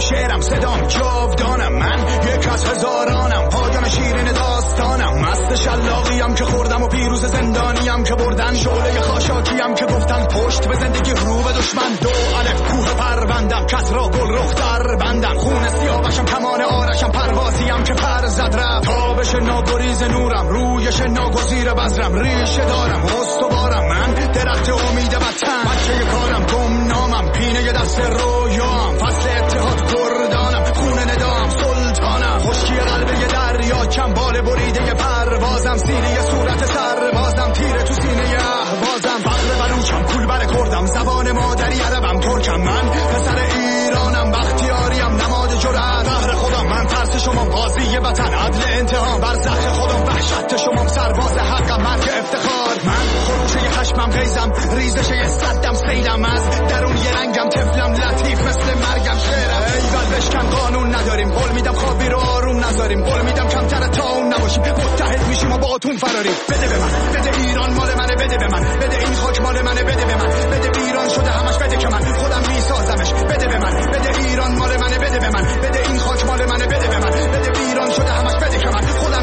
شعرم صدام جاودانم، من یک از هزارانم، پایان شیرین داستانم، مست شلاقیم که خوردم و پیروز زندانیم که بردن، شعله خاشاکیم که گفتن پشت به زندگی رو به دشمن، دو الف کوه پروندم، کس را گل رخ در بندم، خون سیاوشم کمان آرشم، پروازیم که پر زد رفت، تابش ناگریز نورم، رویش ناگزیر بذرم، ریشه دارم استوارم، من درخت امید وطن، بچه کارم گمنامم، پینه دست رویام، فصل اتحاد گردانم، خون ندام سلطانم، خشکی قلب یه دریا، چنبال بریده پروازم، سینه صورت سربازم، تیره تو سینه اهوازم، فقر بلوچم، کولبر کردم، زبان مادری عربم، ترکم، من پسر ایرانم، بختیاریم، نماد جرأت، بهر خودم، من ترس شما، قاضی وطن، عدل انتقام، برزخ خودم، وحشت شما، سرباز حقم، مرگ افتخار، من خروشه خشمم، غیزم، ریزش صدم، سیلم، از درون یه رنگم، طفلم، لطیف مثل مرگم، شعرم، ایول بشکن، قانون نداریم، قول میدم خوابی رو آروم نذاریم، قول میدم کمتر تا اون نباشیم، متحد میشیم و باهاتون فراریم، بده به من، بده ایران مال منه، بده به من، بده این خاک مال منه، بده به من، بده ایران شده همش، بده که من خودم میسازمش، بده به من، بده ایران مال منه، بده به من، بده این خاک مال منه، بده به من، بده ایران شده همش، بده که من خودم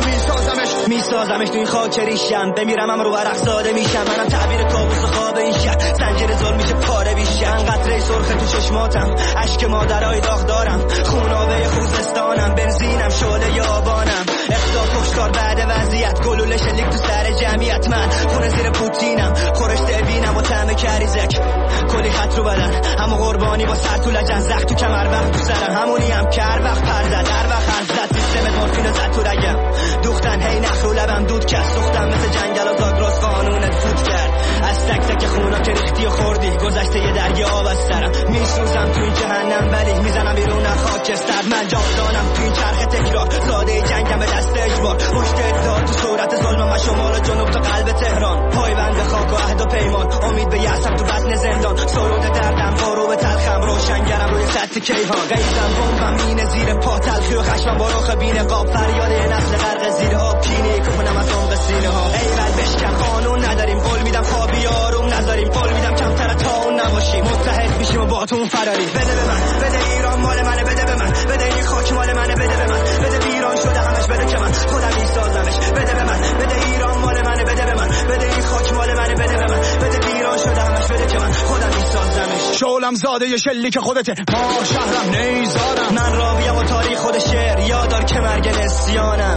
میسازمش تو این خاک ریشم، بمیرم هم رو ورق زاده میشم، منم تعبیر کابوس خواب این شهر، زنجیر ظلم میشه پاره بیشم، قطره سرخ تو چشماتم، اشک مادرای داغ دارم، خونابه خوزستانم، بنزینم، شعله یابانم، اخدا کشتار بعد وضعیت، گلوله شلیک تو سر جمعیت، من خونه زیر پوتینم، خورش دلبینم و طعم کریزک، کلی خط رو بدن، همو قربانی با سر تو لجن، زخ تو کمر وقت تو سرم، همونی هم که هر وقت پر زد، هر وقت حرف زد، سیستم مورفین زد تو رگم، دوختن هی نخ رو لبم دود کرد، سوختم مثل جنگل و زاگرس، قانونت فوت کرد، از تک تک خونا که ریختی و خوردی، گذشته یه درگی آب از سرم، میسوزم تو این جهنم ولی میزنم بیرون خاکستر، من جاودانم تو این چرخ تکرار، ساده جنگم به دست اجبار، پشت اتحاد تو صورت ظلم و شمال و جنوب تا قلب تهران، پایبند خاک و عهد و پیمان، امید به یأسم تو بطن زندان، سرود دردم، غروب تلخم، روشنگرم روی سطح کیهان، غیظم، بمبم، مینه زیر پا، تلخی و خشمم با رخ بی‌نقاب، فریاد یه نسل غرق زیر آب، کینه کنم از عمق سینه ها، ایول بشکن، قانون نداریم، قول میدم خوابی آروم نذاریم، قول میدم کمتر تا اون نباشیم، متحد میشیم و باهاتون فراریم، بده به من، بده ایران مال منه، بده به من، بده این خاک مال منه، بده به من، بده ایران شده همش، بده که من خودم میسازمش، بده به من، بده ایران مال منه، بده به من، بده این خاک مال منه، بده به من، بده ایران شده همش، بده که من خودم میسازمش، شعلم زاده شلیک خودته، ما شهرم نیزارم، من راویم و تاریخ خود شعر، یادار که مرگ نسیانم،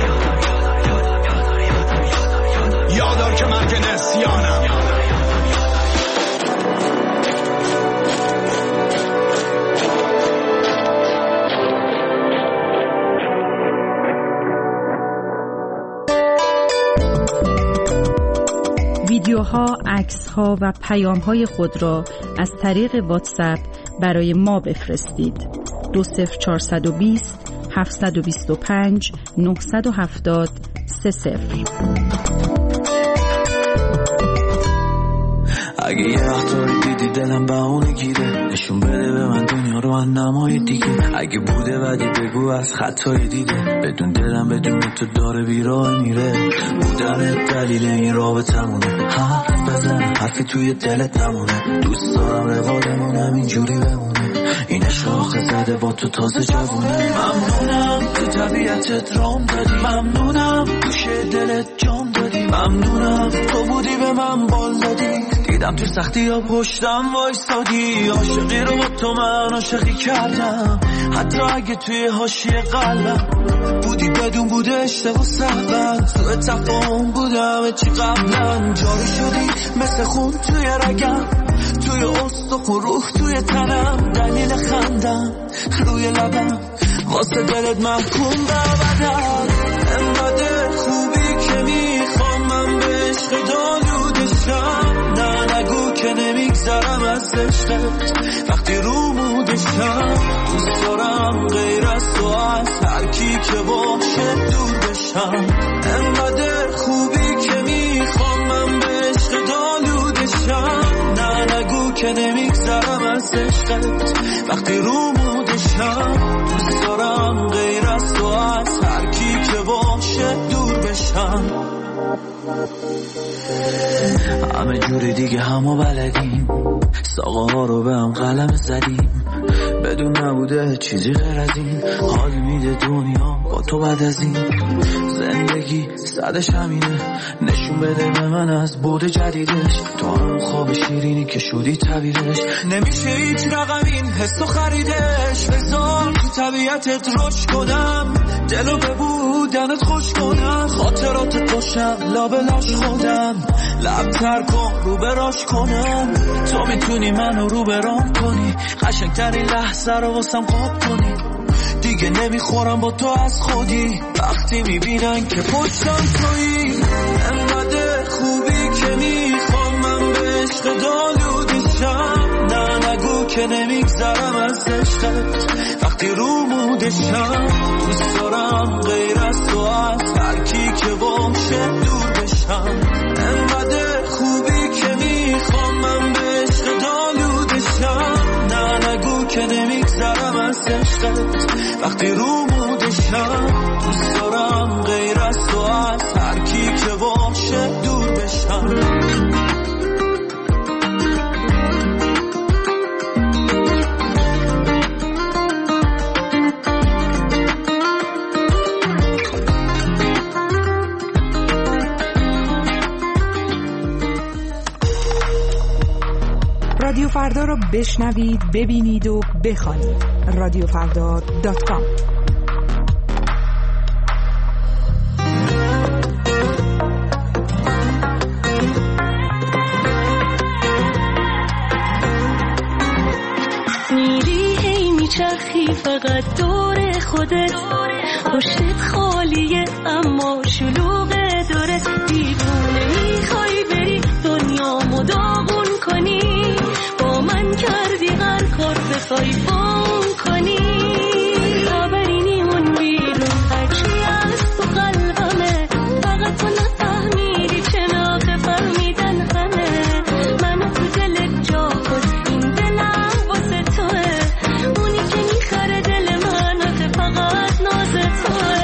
یادار که مرگ نسیانم. ویدیوها، عکس‌ها و پیام‌های خود را از طریق واتساپ برای ما بفرستید. 20420 725 970 30. اگه یه وقتایی دیدی دلم به اونه گیره، نشون بده به من دنیا رو از نمای دیگه، اگه بوده بدی بگو از خطای دیده، بدون دلم بدون تو داره بیراه میره، بودن دلیل این رابطمونه، حرف بزن حرفی توی دلت نمونه، دوست دارم روادمون همینجوری بمونه، این عشق آخه زده با تو تازه جوونه، ممنونم تو طبیعتت رام دادی، ممنونم گوشه دلت جام دادی، ممنونم تو بودی به من بال دادی، دیدم تو سختی ها پشتم وایسادی، عاشقی رو با تو من عاشقی کردم، حتی اگه توی حاشیه قلبم بودی بدون بوده اشتباه سهبت، تو تفاهم بودم چی قبلا، جاری شدی مثل خون توی رگم، توی استخون روح توی تنم، دلیل خندم روی لبم، واسه دلت محکوم ببدم، انقدر خوبی که میخوام من به عشق دالودشم، نه نگو که نمیگذرم از عشقت وقتی رو مودشم، دوست دارم غیر از تو از هر کی که باشه دور بشم، انقدر خوبی که میخوام من به عشق دالودشم، نه نگو که نمیگذرم از عشقت وقتی رو مودشم، دوست دارم غیر از تو از هر کی که باشه دور بشم. همه جوری دیگه همو بلدیم، ساقه ها رو به هم قلم زدیم، بدون نبوده چیزی غیر از این. حال میده دنیا با تو بعد از این. زندگی صدش همینه، نشون بده به من از بعد جدیدش. تو هم خواب شیرینی که شدی تعبیرش. نمیشه هیچ رقم این حسو خریدش. بذار تو طبیعتت روش کنم، دلو به بودنت خوش کنم. خاطراتت باشم لابلاش خودم، لبتر کن رو براش کنم. تو میتونی منو رو برام کنی، قشنگترین لحظه رو واسم قاب کنی. دیگه نمیخورم با تو از خودی، وقتی میبینن که پشتم تویی. انقدر خوبی که میخوام من به عشق دالودشم. نه نگو که نمیگذرم از عشقت وقتی رو مودشم. دوست دارم غیر از تو از هر کی که باشه دور بشم. انقدر خوبی که میخوام من به عشق دالودشم. نه نگو که نمیگذرم از عشقت وقتی رو مودشم. دوست دارم غیر از تو از هر کی که باشه دور بشم. رادیو فردا رو بشنوید، ببینید و بخوانید. رادیوفردا.com. میری هی میچرخی فقط دور خودت، پشتت خالیه اما شلوغه داره. دیوونه میخوای بری دنیامو داغون کنی، با من کردی هر کار بخوای بام کنی. خبری نی اون بیرون هرچی از تو قلبمه، فقط تو نفهمیدی چناخه فهمیدن همه. منو تو دلت جا کن، این دلم واسه توه. اونی که میخره دل من آخه فقط ناز توه.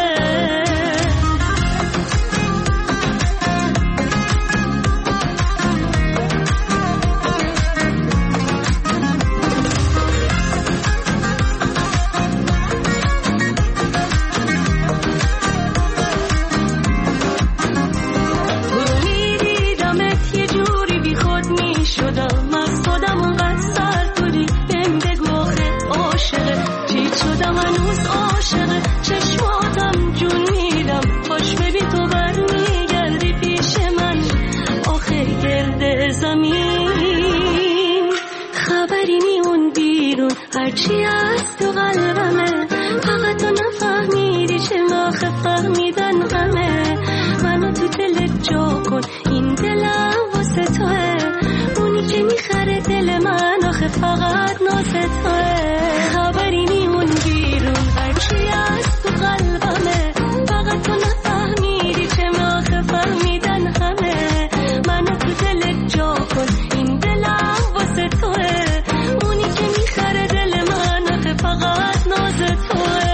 چشماتم جون میدم، خوش ببین تو برمیگردی پیش من آخر گرد زمین. خبری نی اون بیرون هرچی از تو قلبمه، فقط تو نفهمیدی چه آخه فهمیدن همه. منو تو دلت جا کن، این دلم واسه توه. اونی که میخره دل من آخه فقط ناز توه. خبری نی اون بیرون هرچی از تو قلبمه، فقط تو نفهمیدی چه آخه فهمیدن همه. منو تو دلت جا کن، این دلم واسه توه. اونی که میخره دل من آخه فقط ناز توه.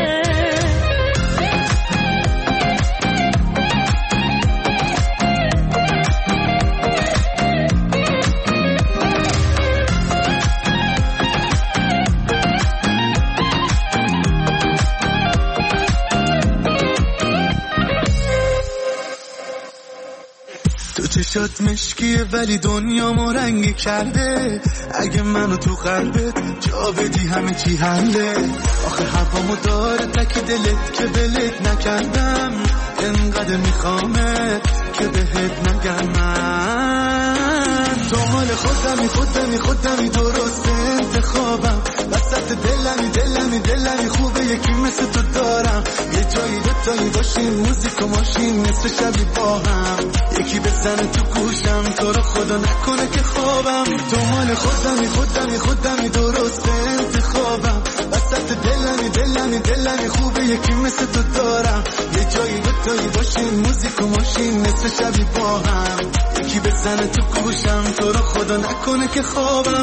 چشات مشکیه ولی دنیا ما رنگی کرده. اگه منو تو قلبت جا بدی همه چی حله. آخه هوامو داره تک دلت که ولت نکردم. انقدر میخوامت که بهت نگم من. تو مال خودمی درست انتخابم. وسط دلمی خوبه یکی مثل تو دارم. یه جایی دوتایی باشیم، موزیک و ماشین نصف شبی با هم. یکی بزنه تو گوشم تو رو خدا نکنه که خوابم. تو مال خودمی درست انتخابم. وسط دلمی خوبه یکی مثل تو دارم. یه جایی دوتایی باشیم، موزیک و ماشین نصف شبی با هم. یکی بزنه تو گوشم تو رو خدا نکنه که خوابم.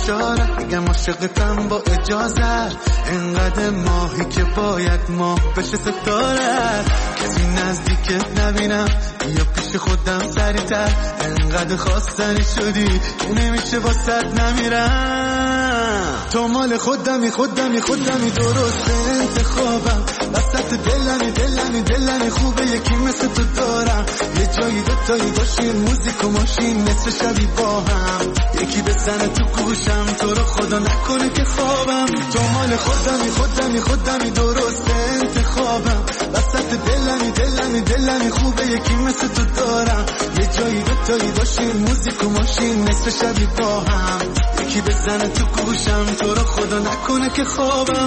اشاره میگم عاشقتم با اجازه، انقدر ماهی که باید ماه بشه ستاره، کسی نزدیکت نبینم یا پیش خودم سریعتر، انقدر خواستنی شدی که نمیشه واسط نمیرم، تو مال خودمی درست انتخابم، وسط دلمی خوبه یکی مثل تو دارم، یه جایی دوتایی باشیم موزیک و ماشین مثل شبی با هم، یکی بزنه تو گوشم تو رو خدا نکنه که خوابم، تو مال خودمی درست انتخابم، وسط دلمی خوبه یکی مثل تو دارم، یه جایی دوتایی باشیم موزیک و ماشین مثل شبی با هم، یکی بزنه تو گوشم تو رو خدا نکنه که خوابم.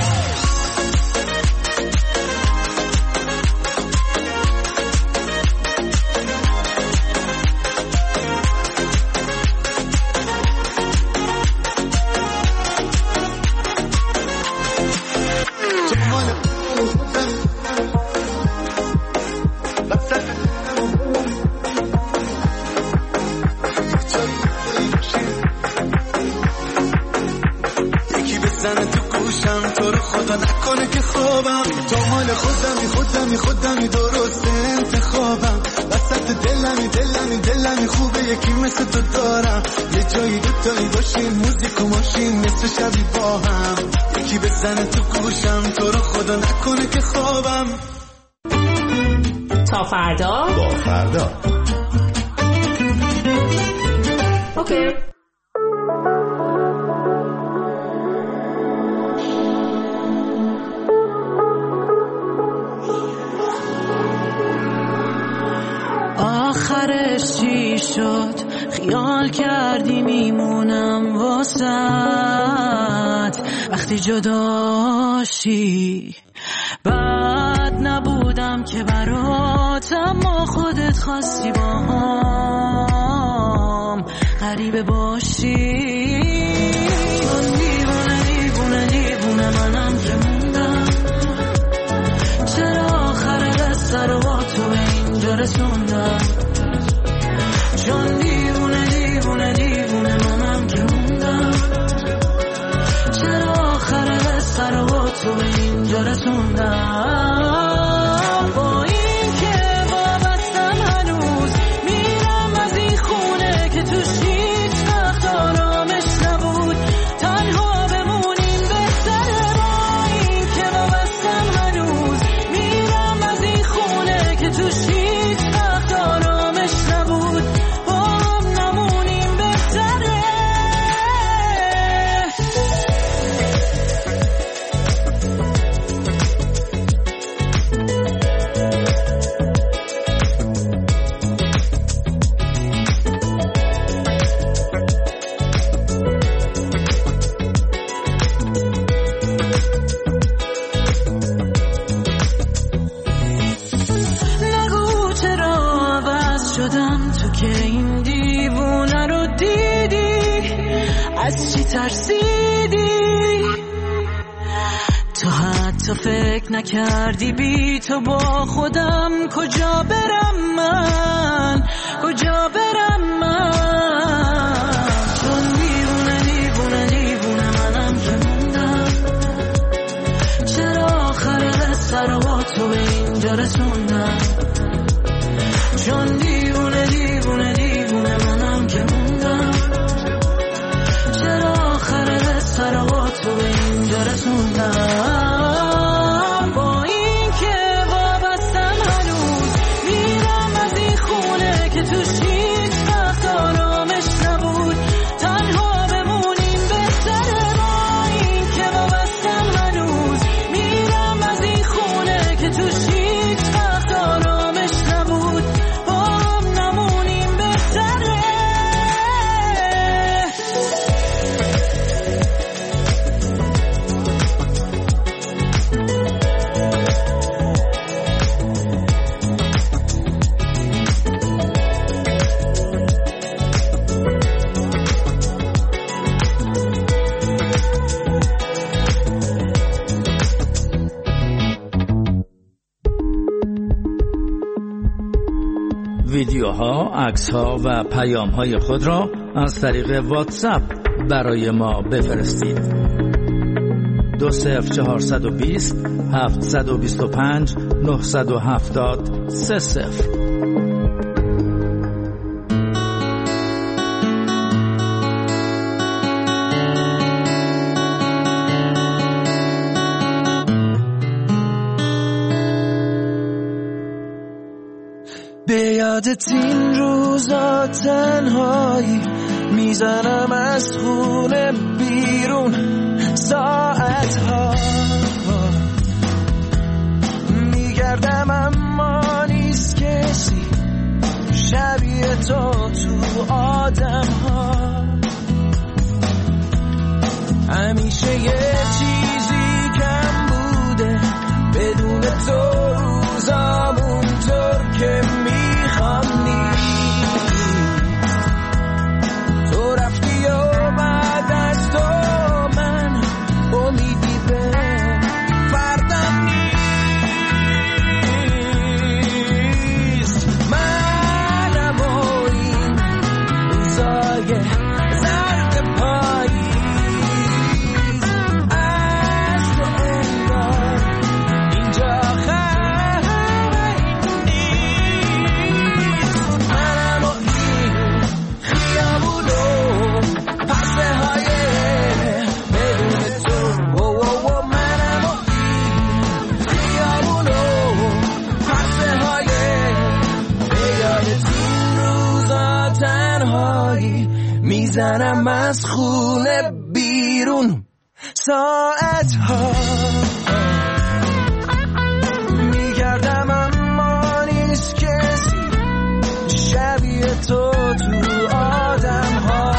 خودمی درست انتخابم، وسط دلمی خوبه یکی مثل تو دارم، یه جایی دوتایی باشیم موزیک و ماشین مثل شبی با هم، یکی بزنه تو گوشم تو رو خدا نکنه که خوابم. تا فردا با فردا. اوکی. آخرش چی شد؟ خیال کردی میمونم واسط وقتی جداشی، بد نبودم که برات اما خودت خواستی با هم غریبه باشی، دیوونه منم که موندم، چرا آخر قصه رو با تو به اینجا رسوندم، چون دیوونه منم که موندم، چرا آخر قصه رو با تو به اینجا رسوندم، با این که وابستم هنوز میرم از این خونه که توش هیچ وقت آرامش نبود، تنها بمونیم بهتره، با این که وابستم هنوز میرم از این خونه که توش هیچ وقت آرامش نبود، با هم نمونیم بهتره. نگو چرا عوض شدم، تو که این دیوونه رو دیدی، از چی ترسیدی؟ تو حتی فکر نکردی بی تو با خودم کجا برم من، کجا برم من، چون دیوونه منم که موندم، چرا آخر قصه رو با تو به اینجا رسوندم، چون دیوونه منم که موندم، چرا آخر قصه رو با تو به اینجا رسوندم، با این که وابستم هنوز میرم از این خونه که توش هیچ وقت آرامش نبود، تنها بمونیم بهتره، با این که وابستم هنوز میرم از این خونه که توش هیچ وقت آرامش نبود، با هم نمونیم بهتره. ویدیوها، عکس‌ها و پیام‌های خود را از طریق واتساپ برای ما بفرستید. 20420 725 970 30. به یادت این روزا تنهایی میزنم از خونه بیرون ساعتها میگردم اما نیست کسی شبیه تو آدم ها. همیشه یه چیزی کم بوده بدون تو روزامون طور که میخوام نیست. تو رفتی و بعد از تو من امیدی به فردم نیست. منم و این روزای زرد پاییز از تو انگار اینجا میزنم از خونه بیرون ساعتها میگردم اما نیست کسی شبیه تو آدم ها.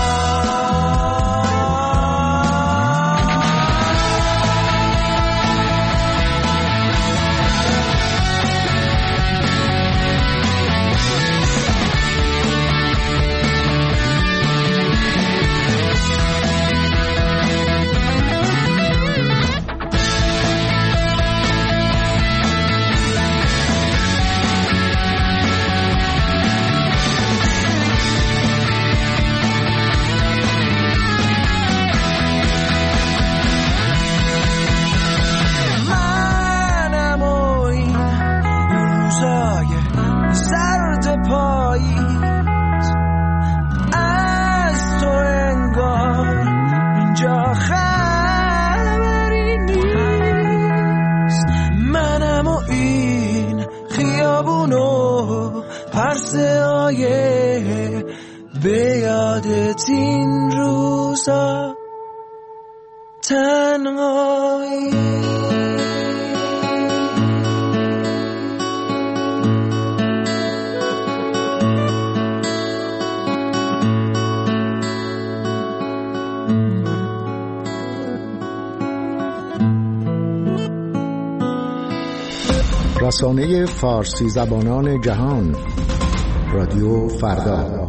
به یادت این روزا تنهایی. رسانه فارسی زبانان جهان رادیو فردا.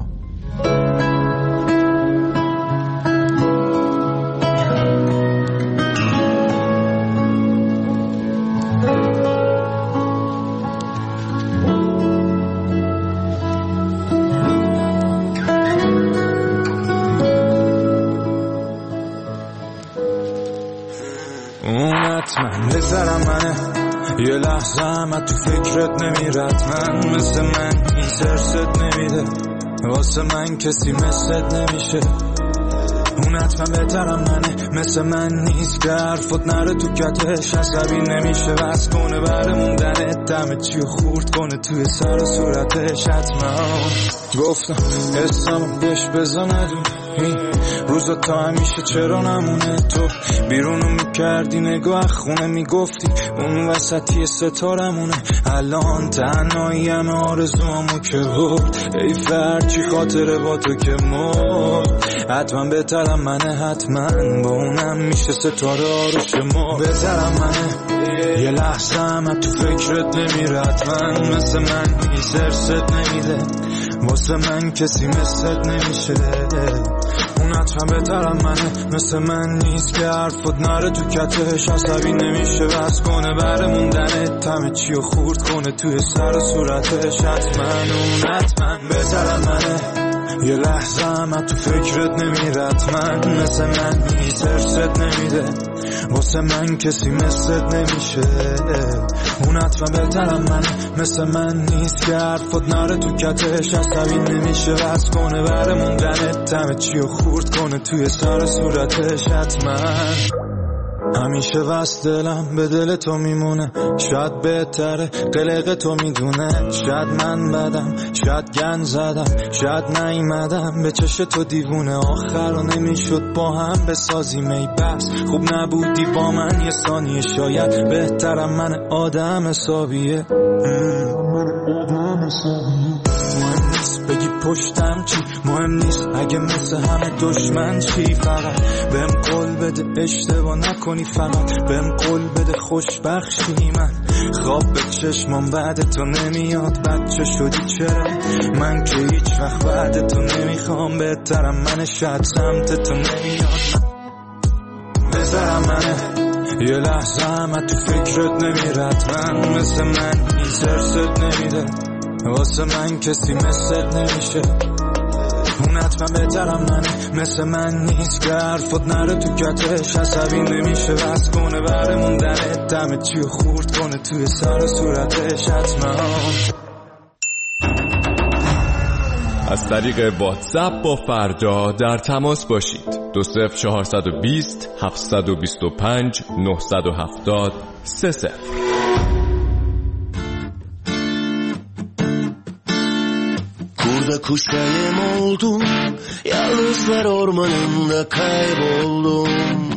من بذارم منه یه لحظه همه تو فکرت نمیرد من مثل من این سرست نمیده واسه من کسی مثلت نمیشه اون حتما بهترم منه مثل من نیست که حرفت نره تو کتش عصبی نمیشه بس کنه بره موندنه دمه چی خورد کنه توی سر و صورتش حتما گفتم اسمم بهش بزندون این روزا تا همیشه چرا نمونه تو بیرونو میکردی نگاه خونه میگفتی اون وسطی ستارمونه الان تنهایی همه آرزوامو که بود ای فرچی خاطره با تو که مرد حتما بهترم منه حتما با اونم میشه ستاره آروش ما بهترم منه یه لحظه همه تو فکرت نمیره حتما مثل من هی سرست نمیده واسه من کسی مثلت نمیشه اون حتما بهترم منه مثل من نیست که حرفت نره تو کتش عصبی نمیشه بس کنه بره موندنه همه چی رو خورد کنه توی سر و صورتش حتما اون حتما بهترم منه یه لحظه هم تو فکرت نمیرد من مثل من نیست ارست نمیده واسه من کسی مثلت نمیشه اون حتما بهترم من مثل من نیست که حرفت نره تو کتش عصبی نمیشه بس کنه بره موندنت دمه چی و خورد کنه توی سر صورتش حتما همیشه وست دلم به دل تو میمونه شاید بهتره قلق تو میدونه شاید من بدم شاید گن زدم شاید نیومدم به چش تو دیوونه آخر رو نمیشد با هم بسازیم ای بس خوب نبودی با من یه ثانیه شاید بهترم من آدم حسابیه مهم نیست بگی پشتم چی مهم نیست اگه مثل همه دشمن چی فقط بهم قول بده اشتباه نکنی فقط بهم قول بده خوشبخشی من خواب به چشمام بعد تو نمیاد بچه شدی چرا من که هیچ وقت بعد تو نمیخوام بهترم من شاید سمت تو نمیاد بذارم منه یه لحظه هم تو فکرت نمیرد من مثل من نیست ارست نمیده واسه من کسی مثلت نمیشه اون حتما بهترم منه مثل من نیست که حرفت نره تو کتش عصبی نمیشه بس کنه بره موندنت دمه چی و خورد کنه توی سر صورتش حتما از طریق واتساپ با فردا در تماس باشید 20420 725 970 30 Burada kuş kayım oldum Yalnızlar ormanında kayboldum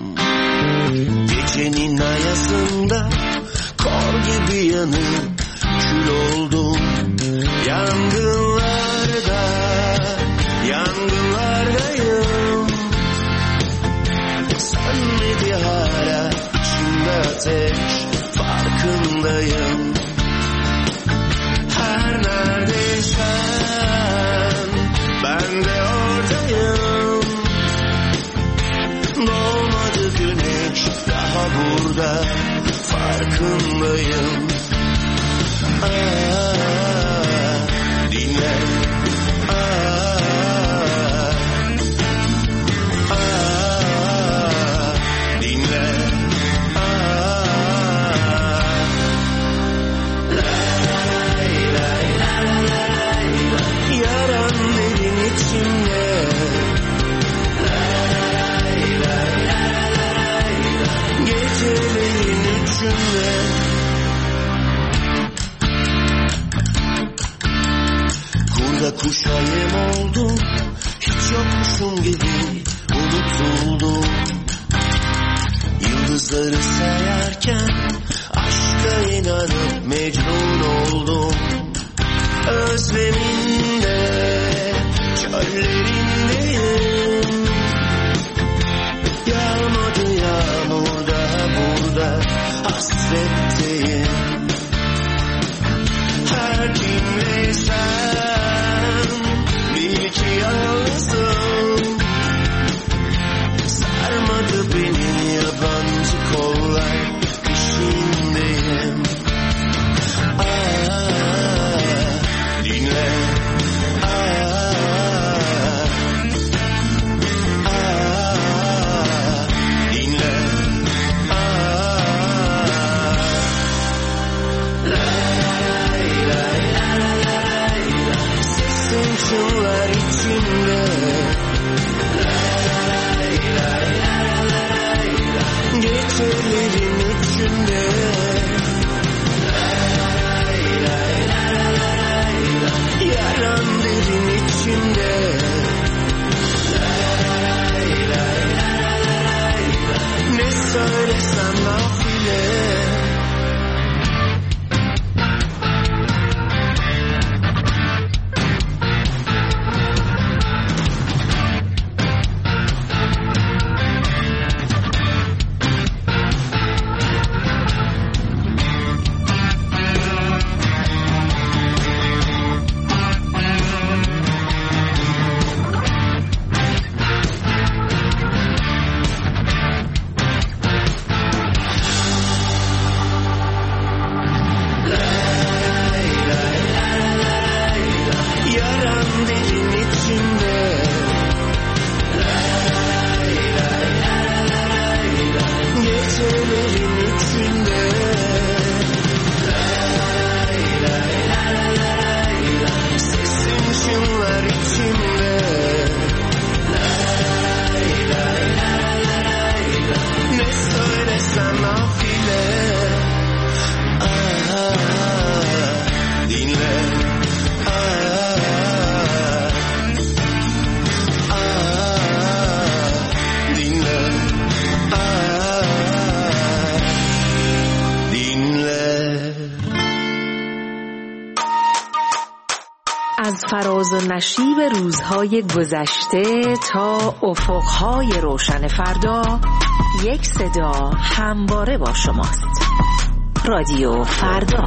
Gecenin ayazında Kor gibi yanıp kül oldum Yangınlardayım Sönmedi hala içimde ateş Farkındayım Her neredeysen ben de oradayım Doğmadı güneş daha burada farkındayım Dinle dinle Yaran derin içimde Gecelerin üçünde Kurda kuşa yem oldum Hiç yokmuşum gibi unutuldum Yıldızları sayarken Aşka inanıp mecnun oldum Özleminde, çöllerindeyim Yağmadı yağmur da burada hasretteyim Her kimleysem bil ki yalnızım Sarmadı beni yabancı kollar peşindeyim Dinle dinle Sesin çınlar içimde نشیب روزهای گذشته تا افقهای روشن فردا، یک صدا همواره با شماست. رادیو فردا.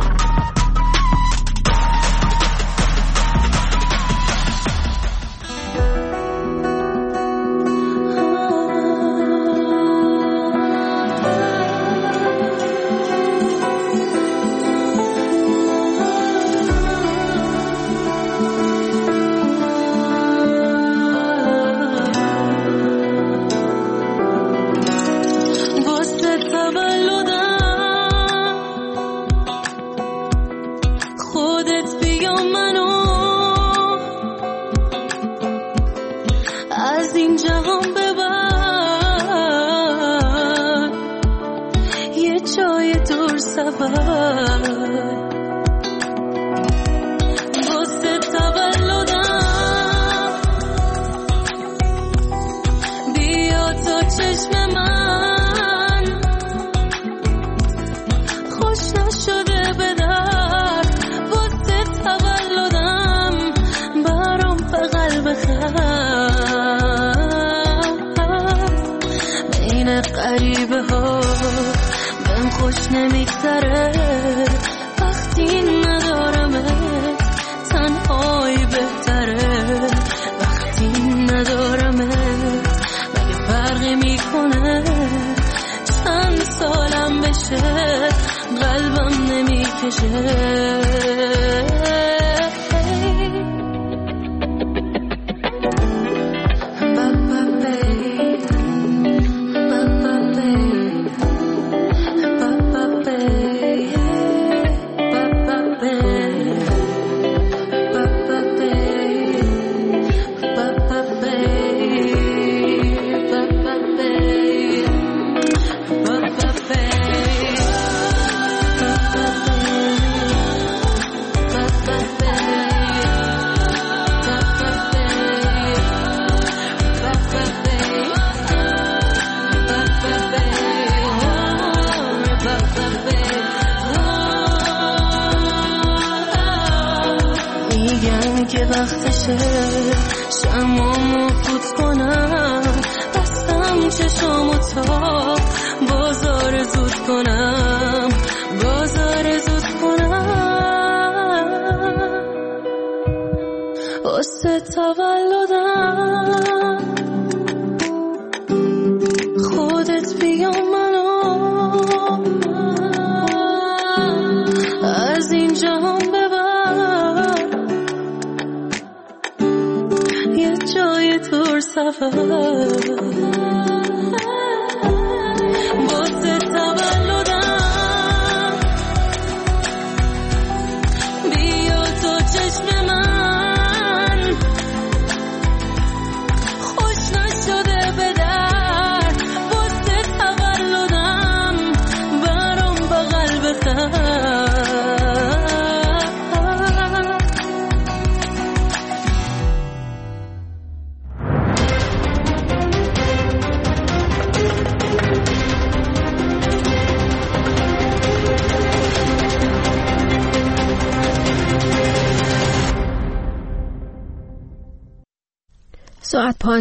ساعت